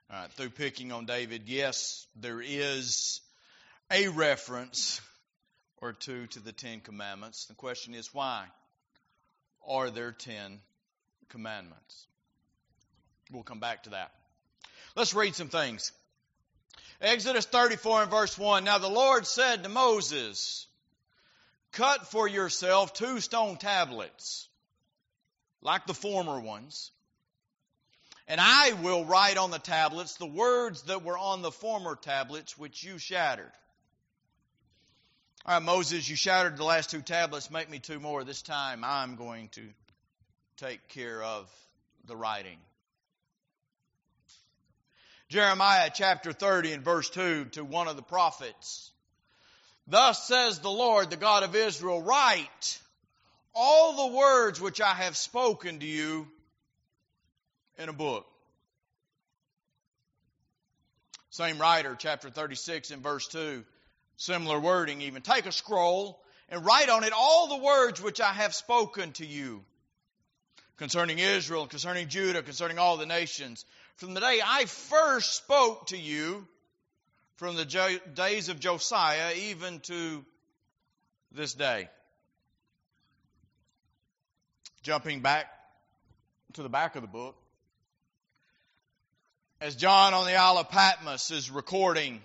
through picking on David, yes, there is a reference or two to the Ten Commandments. The question is, why are there 10 commandments? We'll come back to that. Let's read some things. Exodus 34 and verse 1. Now the Lord said to Moses, cut for yourself 2 stone tablets, like the former ones, and I will write on the tablets the words that were on the former tablets which you shattered. All right, Moses, you shattered the last 2 tablets. Make me 2 more. This time I'm going to take care of the writing. Jeremiah chapter 30 and verse 2 to one of the prophets. Thus says the Lord, the God of Israel, write all the words which I have spoken to you in a book. Same writer, chapter 36 and verse 2. Similar wording even. Take a scroll and write on it all the words which I have spoken to you concerning Israel, concerning Judah, concerning all the nations. From the day I first spoke to you, from the days of Josiah, even to this day. Jumping back to the back of the book. As John on the Isle of Patmos is recording,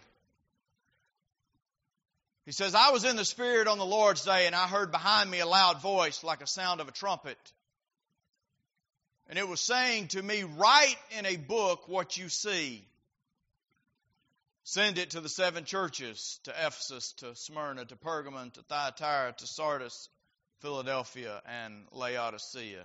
he says, I was in the Spirit on the Lord's day, and I heard behind me a loud voice like a sound of a trumpet. And it was saying to me, write in a book what you see. Send it to the 7 churches, to Ephesus, to Smyrna, to Pergamon, to Thyatira, to Sardis, Philadelphia, and Laodicea.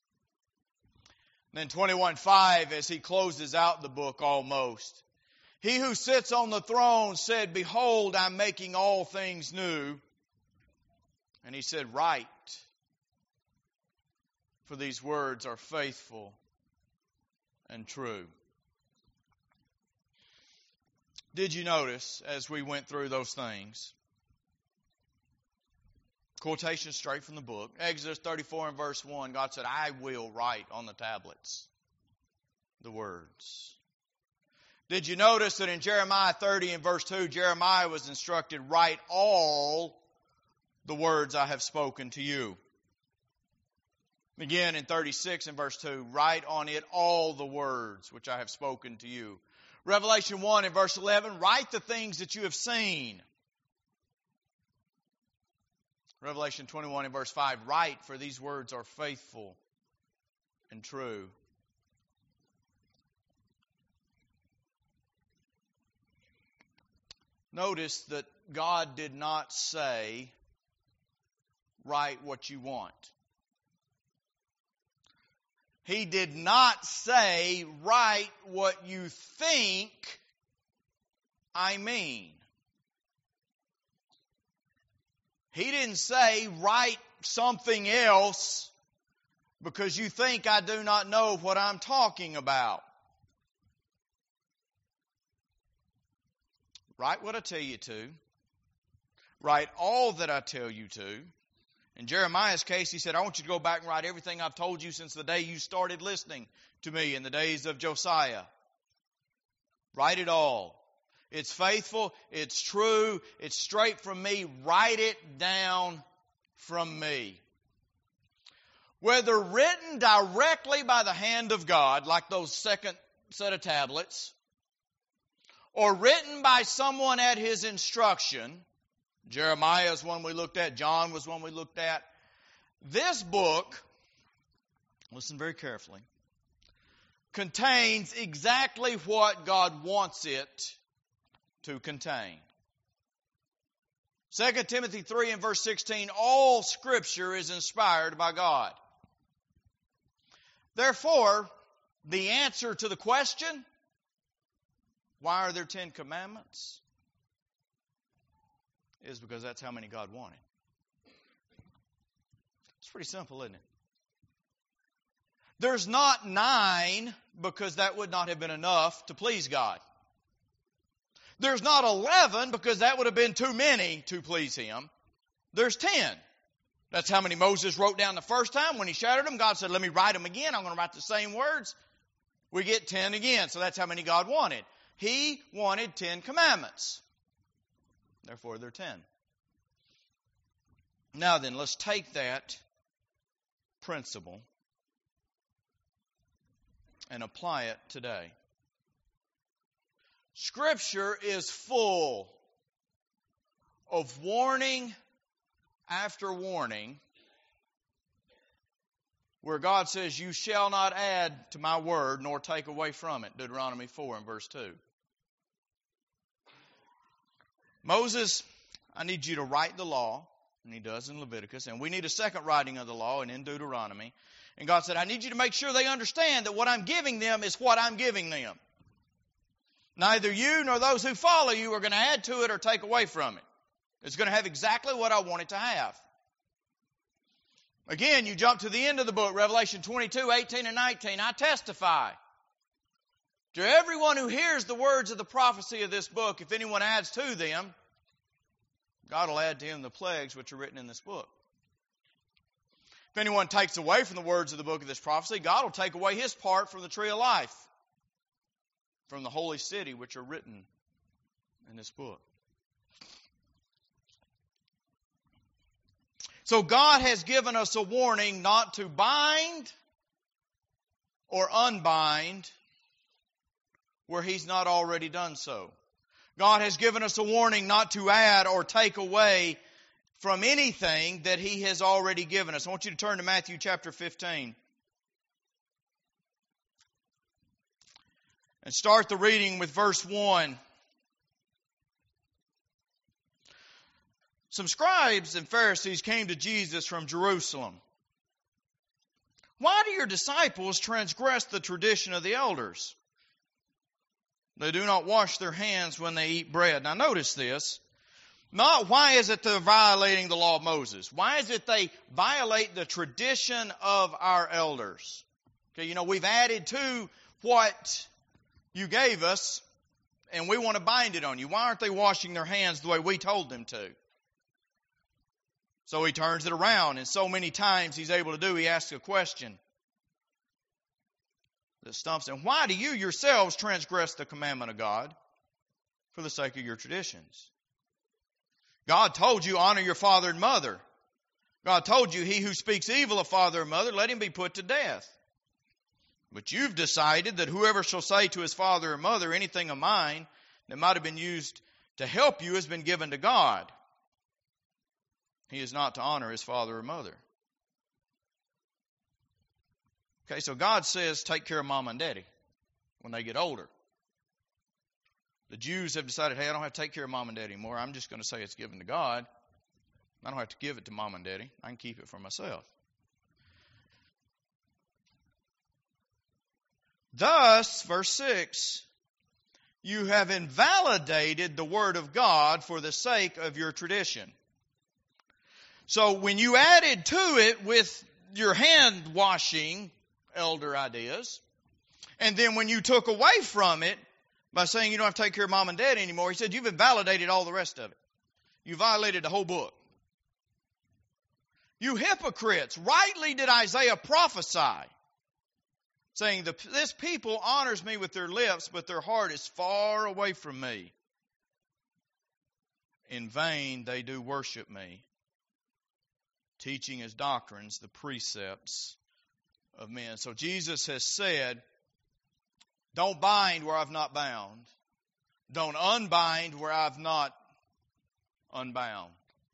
Then 21:5, as he closes out the book almost. He who sits on the throne said, behold, I'm making all things new. And he said, write, for these words are faithful and true. Did you notice, as we went through those things, quotation straight from the book, Exodus 34 and verse 1, God said, I will write on the tablets the words. Did you notice that in Jeremiah 30 and verse 2, Jeremiah was instructed, write all the words I have spoken to you. Again in 36 and verse 2, write on it all the words which I have spoken to you. Revelation 1 and verse 11, write the things that you have seen. Revelation 21 and verse 5, write, for these words are faithful and true. Notice that God did not say, write what you want. He did not say, write what you think I mean. He didn't say, write something else because you think I do not know what I'm talking about. Write what I tell you to. Write all that I tell you to. In Jeremiah's case, he said, I want you to go back and write everything I've told you since the day you started listening to me in the days of Josiah. Write it all. It's faithful, it's true, it's straight from me. Write it down from me. Whether written directly by the hand of God, like those second set of tablets, or written by someone at his instruction, Jeremiah is one we looked at, John was one we looked at. This book, listen very carefully, contains exactly what God wants it to contain. 2 Timothy 3 and verse 16, all Scripture is inspired by God. Therefore, the answer to the question, why are there 10 commandments? Is because that's how many God wanted. It's pretty simple, isn't it? There's not 9 because that would not have been enough to please God. There's not 11 because that would have been too many to please Him. There's 10. That's how many Moses wrote down the first time when he shattered them. God said, let me write them again. I'm going to write the same words. We get 10 again. So that's how many God wanted. He wanted 10 commandments. Therefore, they're 10. Now then, let's take that principle and apply it today. Scripture is full of warning after warning where God says, you shall not add to my word nor take away from it. Deuteronomy 4 and verse 2. Moses, I need you to write the law, and he does in Leviticus, and we need a second writing of the law and in Deuteronomy. And God said, I need you to make sure they understand that what I'm giving them is what I'm giving them. Neither you nor those who follow you are going to add to it or take away from it. It's going to have exactly what I want it to have. Again, you jump to the end of the book, Revelation 22, 18 and 19. I testify to everyone who hears the words of the prophecy of this book, if anyone adds to them, God will add to him the plagues which are written in this book. If anyone takes away from the words of the book of this prophecy, God will take away his part from the tree of life, from the holy city which are written in this book. So God has given us a warning not to bind or unbind where he's not already done so. God has given us a warning not to add or take away from anything that he has already given us. I want you to turn to Matthew chapter 15. And start the reading with verse 1. Some scribes and Pharisees came to Jesus from Jerusalem. Why do your disciples transgress the tradition of the elders? They do not wash their hands when they eat bread. Now notice this. Not why is it they're violating the law of Moses. Why is it they violate the tradition of our elders? Okay, we've added to what you gave us, and we want to bind it on you. Why aren't they washing their hands the way we told them to? So he turns it around, and so many times he's able to do, he asks a question that stumps him. Why do you yourselves transgress the commandment of God for the sake of your traditions? God told you, honor your father and mother. God told you, he who speaks evil of father or mother, let him be put to death. But you've decided that whoever shall say to his father or mother, anything of mine that might have been used to help you has been given to God. He is not to honor his father or mother. Okay, so God says take care of mom and daddy when they get older. The Jews have decided, hey, I don't have to take care of mom and daddy anymore. I'm just going to say it's given to God. I don't have to give it to mom and daddy. I can keep it for myself. Thus, verse 6, you have invalidated the word of God for the sake of your tradition. So when you added to it with your hand washing elder ideas, and then when you took away from it by saying you don't have to take care of mom and dad anymore, he said you've invalidated all the rest of it. You violated the whole book. You hypocrites, rightly did Isaiah prophesy, saying, this people honors me with their lips, but their heart is far away from me. In vain they do worship me, teaching as doctrines the precepts of men. So Jesus has said, don't bind where I've not bound. Don't unbind where I've not unbound.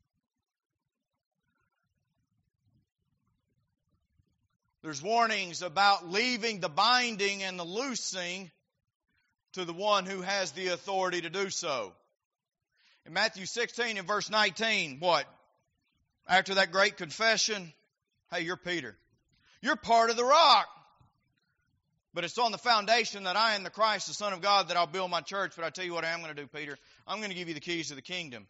There's warnings about leaving the binding and the loosing to the one who has the authority to do so. In Matthew 16 and verse 19, what? After that great confession, hey, you're Peter. You're part of the rock. But it's on the foundation that I am the Christ, the Son of God, that I'll build my church. But I tell you what I am going to do, Peter. I'm going to give you the keys to the kingdom.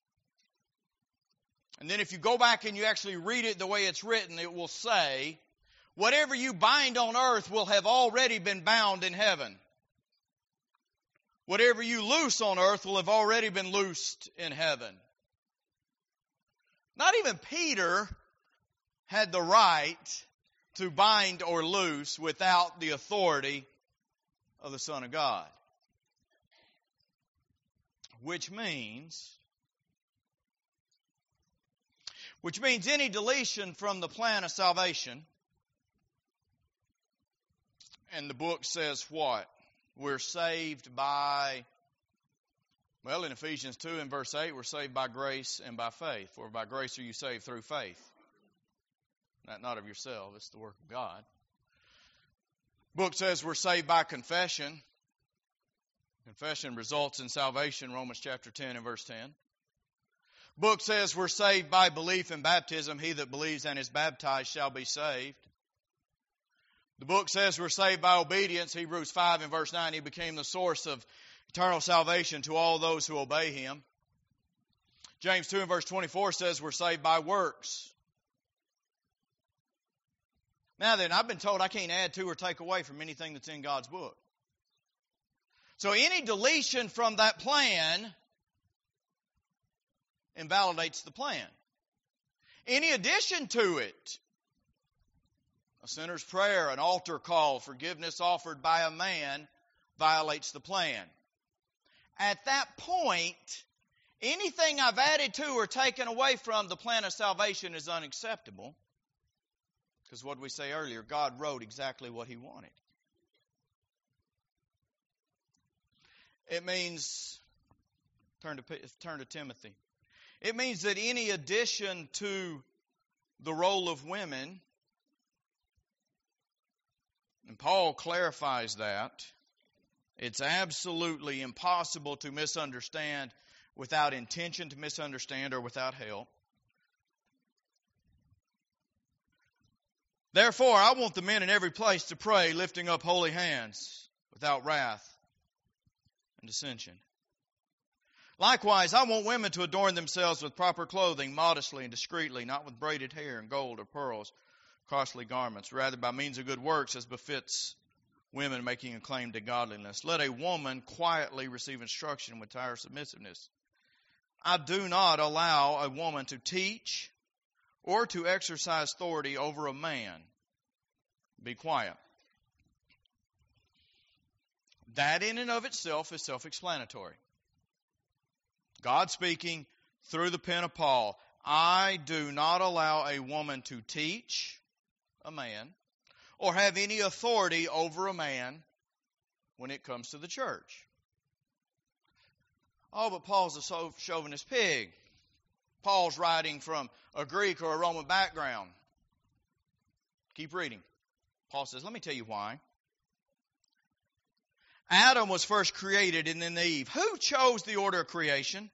And then if you go back and you actually read it the way it's written, it will say, whatever you bind on earth will have already been bound in heaven. Whatever you loose on earth will have already been loosed in heaven. Not even Peter had the right to bind or loose without the authority of the Son of God. Which means any deletion from the plan of salvation, and the book says what? We're saved by, well, in Ephesians 2 and verse 8, we're saved by grace and by faith. For by grace are you saved through faith. That not of yourself, it's the work of God. Book says we're saved by confession. Confession results in salvation, Romans chapter 10 and verse 10. Book says we're saved by belief in baptism. He that believes and is baptized shall be saved. The book says we're saved by obedience. Hebrews 5 and verse 9, He became the source of eternal salvation to all those who obey Him. James 2 and verse 24 says we're saved by works. Now then, I've been told I can't add to or take away from anything that's in God's book. So any deletion from that plan invalidates the plan. Any addition to it, a sinner's prayer, an altar call, forgiveness offered by a man, violates the plan. At that point, anything I've added to or taken away from the plan of salvation is unacceptable. Because what we say earlier, God wrote exactly what He wanted. It means, turn to Timothy. It means that any addition to the role of women, and Paul clarifies that, it's absolutely impossible to misunderstand without intention to misunderstand or without help. Therefore, I want the men in every place to pray, lifting up holy hands, without wrath and dissension. Likewise, I want women to adorn themselves with proper clothing, modestly and discreetly, not with braided hair and gold or pearls, costly garments, rather by means of good works, as befits women making a claim to godliness. Let a woman quietly receive instruction with entire submissiveness. I do not allow a woman to teach or to exercise authority over a man. Be quiet. That in and of itself is self-explanatory. God speaking through the pen of Paul. I do not allow a woman to teach a man or have any authority over a man when it comes to the church. Oh, but Paul's a chauvinist pig. Paul's writing from a Greek or a Roman background. Keep reading. Paul says, let me tell you why. Adam was first created and then Eve. Who chose the order of creation?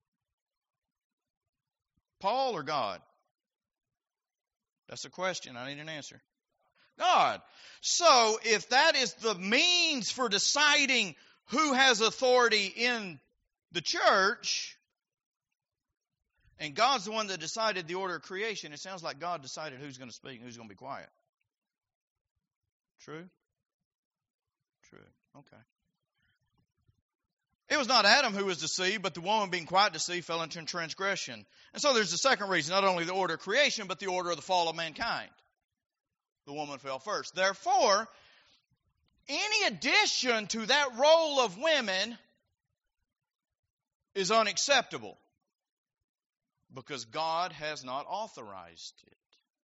Paul or God? That's a question. I need an answer. God. So, if that is the means for deciding who has authority in the church, and God's the one that decided the order of creation, it sounds like God decided who's going to speak and who's going to be quiet. True? True. Okay. It was not Adam who was deceived, but the woman being quite deceived fell into transgression. And so there's the second reason, not only the order of creation, but the order of the fall of mankind. The woman fell first. Therefore, any addition to that role of women is unacceptable because God has not authorized it.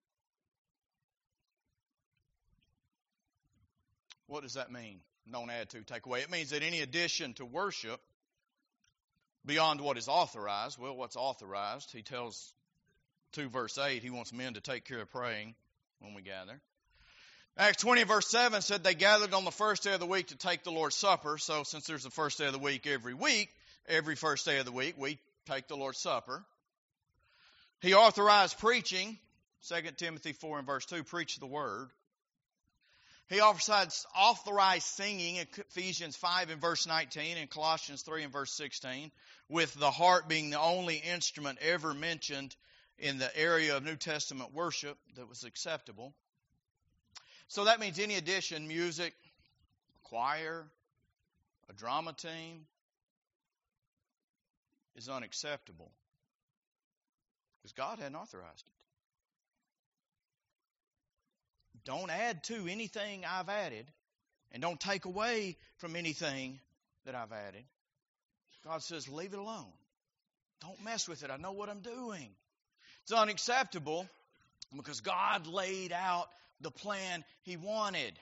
What does that mean? Don't add to, take away. It means that any addition to worship beyond what is authorized, well, what's authorized? He tells 2 verse 8, he wants men to take care of praying when we gather. Acts 20 verse 7 said they gathered on the first day of the week to take the Lord's Supper. So since there's the first day of the week, every first day of the week, we take the Lord's Supper. He authorized preaching, 2 Timothy 4 and verse 2, preach the word. He authorized singing in Ephesians 5 and verse 19 and Colossians 3 and verse 16, with the harp being the only instrument ever mentioned in the area of New Testament worship that was acceptable. So that means any addition, music, choir, a drama team, is unacceptable because God hadn't authorized it. Don't add to anything I've added, and don't take away from anything that I've added. God says, leave it alone. Don't mess with it. I know what I'm doing. It's unacceptable because God laid out the plan He wanted.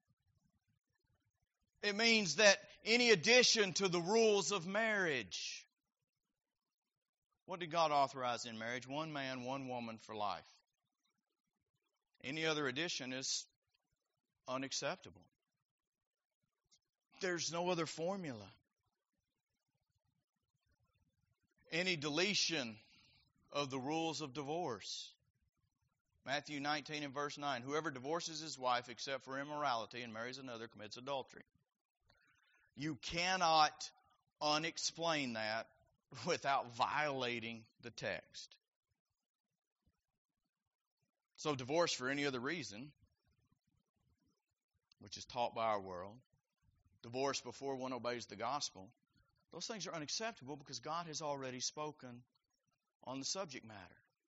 It means that any addition to the rules of marriage. What did God authorize in marriage? One man, one woman for life. Any other addition is unacceptable. There's no other formula. Any deletion of the rules of divorce. Matthew 19 and verse 9. Whoever divorces his wife except for immorality and marries another commits adultery. You cannot unexplain that without violating the text. So divorce for any other reason, which is taught by our world, divorce before one obeys the gospel, those things are unacceptable because God has already spoken on the subject matter.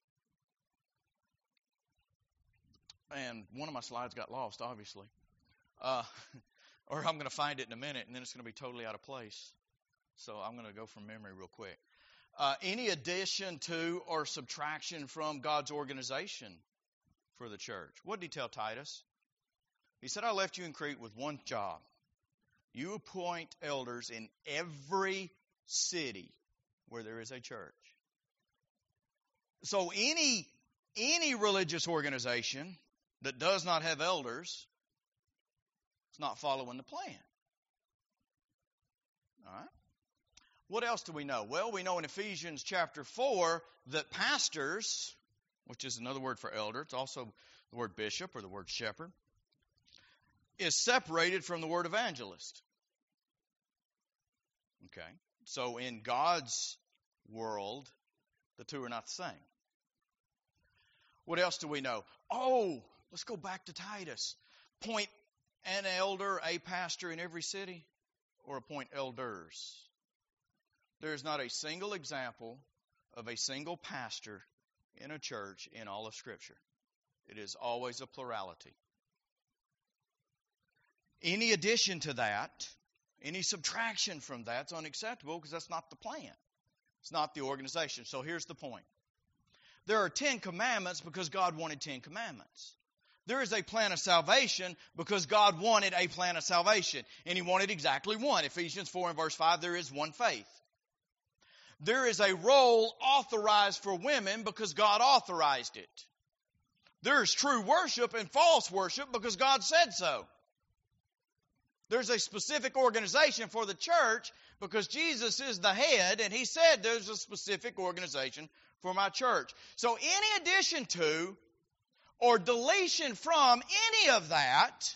And one of my slides got lost, obviously. Or I'm going to find it in a minute, and then it's going to be totally out of place. So I'm going to go from memory real quick. Any addition to or subtraction from God's organization for the church. What did He tell Titus? He said, I left you in Crete with one job. You appoint elders in every city where there is a church. So any religious organization that does not have elders is not following the plan. All right? What else do we know? Well, we know in Ephesians chapter 4 that pastors, which is another word for elder, it's also the word bishop or the word shepherd, is separated from the word evangelist. Okay? So in God's world, the two are not the same. What else do we know? Oh, let's go back to Titus. Appoint an elder, a pastor in every city, or appoint elders. There is not a single example of a single pastor in a church in all of Scripture. It is always a plurality. Any addition to that, any subtraction from that is unacceptable because that's not the plan. It's not the organization. So here's the point. There are 10 commandments because God wanted 10 commandments. There is a plan of salvation because God wanted a plan of salvation. And He wanted exactly one. Ephesians 4 and verse 5, there is one faith. There is a role authorized for women because God authorized it. There is true worship and false worship because God said so. There's a specific organization for the church because Jesus is the head, and He said there's a specific organization for my church. So any addition to or deletion from any of that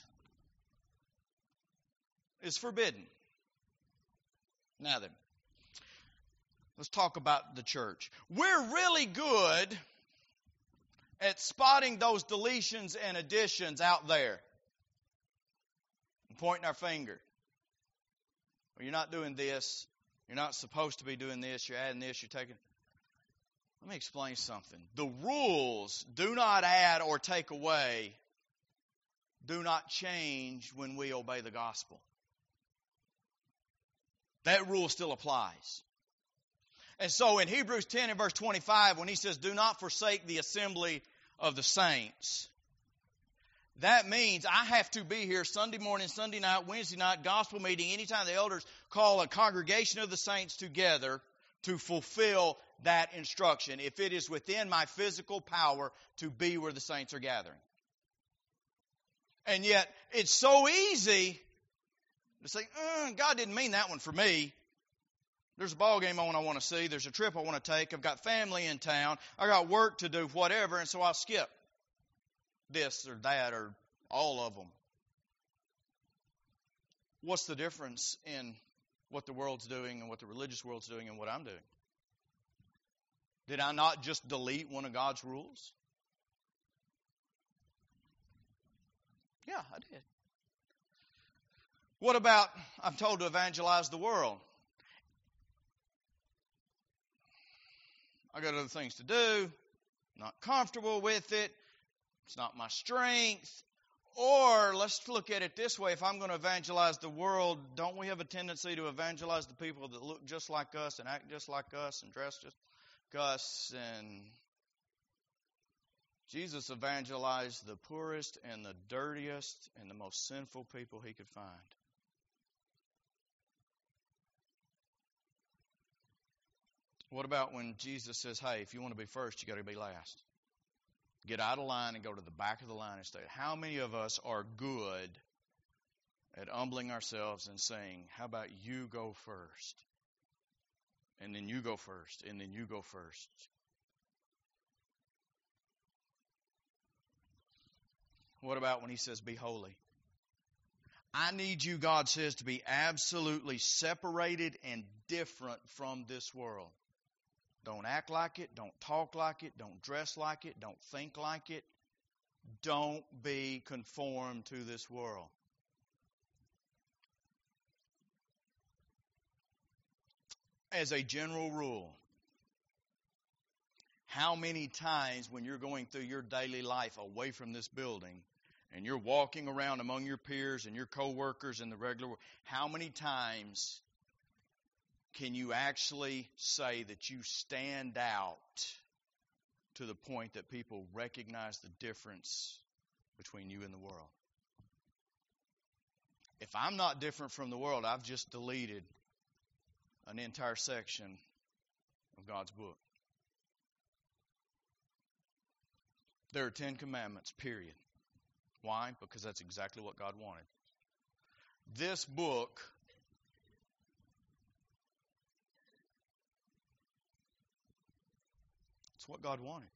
is forbidden. Now then, let's talk about the church. We're really good at spotting those deletions and additions out there. And pointing our finger. Well, you're not doing this. You're not supposed to be doing this. You're adding this. You're taking... Let me explain something. The rules do not add or take away, do not change when we obey the gospel. That rule still applies. And so in Hebrews 10 and verse 25, when he says, do not forsake the assembly of the saints, that means I have to be here Sunday morning, Sunday night, Wednesday night, gospel meeting, anytime the elders call a congregation of the saints together to fulfill that instruction, if it is within my physical power to be where the saints are gathering. And yet, it's so easy to say, God didn't mean that one for me. There's a ball game I want to see. There's a trip I want to take. I've got family in town. I got work to do, whatever, and so I'll skip this or that or all of them. What's the difference in what the world's doing and what the religious world's doing and what I'm doing? Did I not just delete one of God's rules? Yeah, I did. What about, I'm told to evangelize the world? I got other things to do, not comfortable with it, it's not my strength, Or let's look at it this way. If I'm going to evangelize the world, don't we have a tendency to evangelize the people that look just like us and act just like us and dress just like us? And Jesus evangelized the poorest and the dirtiest and the most sinful people he could find. What about when Jesus says, hey, if you want to be first, you got to be last? Get out of line and go to the back of the line and stay. How many of us are good at humbling ourselves and saying, how about you go first? And then you go first, and then you go first. What about when he says, be holy? I need you, God says, to be absolutely separated and different from this world. Don't act like it. Don't talk like it. Don't dress like it. Don't think like it. Don't be conformed to this world. As a general rule, how many times when you're going through your daily life away from this building and you're walking around among your peers and your co-workers in the regular world, how many times can you actually say that you stand out to the point that people recognize the difference between you and the world? If I'm not different from the world, I've just deleted an entire section of God's book. There are 10 commandments, period. Why? Because that's exactly what God wanted. This book it's what God wanted.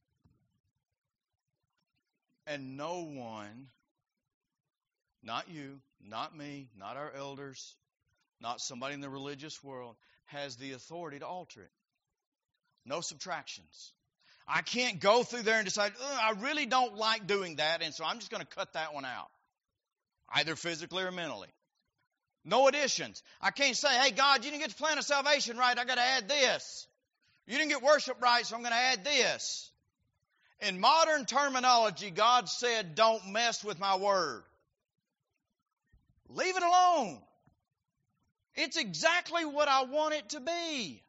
And no one, not you, not me, not our elders, not somebody in the religious world, has the authority to alter it. No subtractions. I can't go through there and decide, I really don't like doing that, and so I'm just going to cut that one out, either physically or mentally. No additions. I can't say, hey, God, you didn't get the plan of salvation right, I got to add this. You didn't get worship right, so I'm going to add this. In modern terminology, God said, don't mess with my word. Leave it alone. It's exactly what I want it to be.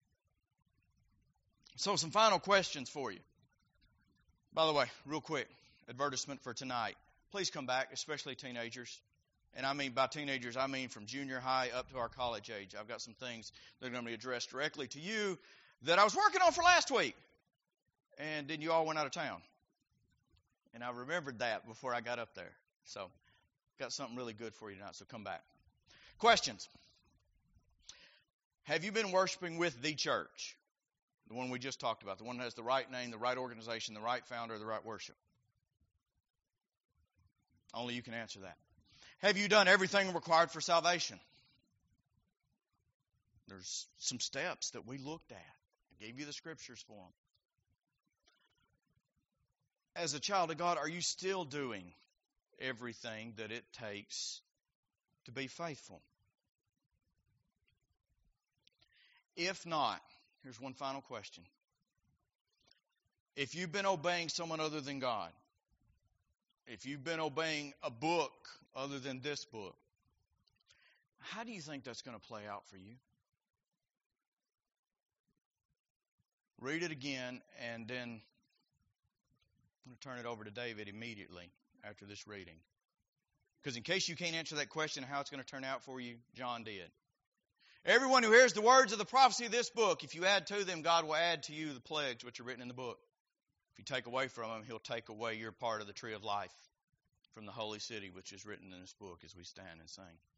So some final questions for you. By the way, real quick, advertisement for tonight. Please come back, especially teenagers. And I mean by teenagers, I mean from junior high up to our college age. I've got some things that are going to be addressed directly to you that I was working on for last week. And then you all went out of town. And I remembered that before I got up there. So, got something really good for you tonight, so come back. Questions. Have you been worshiping with the church? The one we just talked about. The one that has the right name, the right organization, the right founder, the right worship. Only you can answer that. Have you done everything required for salvation? There's some steps that we looked at. I gave you the scriptures for them. As a child of God, are you still doing everything that it takes to be faithful? If not, here's one final question. If you've been obeying someone other than God, if you've been obeying a book other than this book, how do you think that's going to play out for you? Read it again, and then I'm going to turn it over to David immediately after this reading. Because in case you can't answer that question how it's going to turn out for you, John did. Everyone who hears the words of the prophecy of this book, if you add to them, God will add to you the plagues which are written in the book. If you take away from them, He'll take away your part of the tree of life from the holy city which is written in this book as we stand and sing.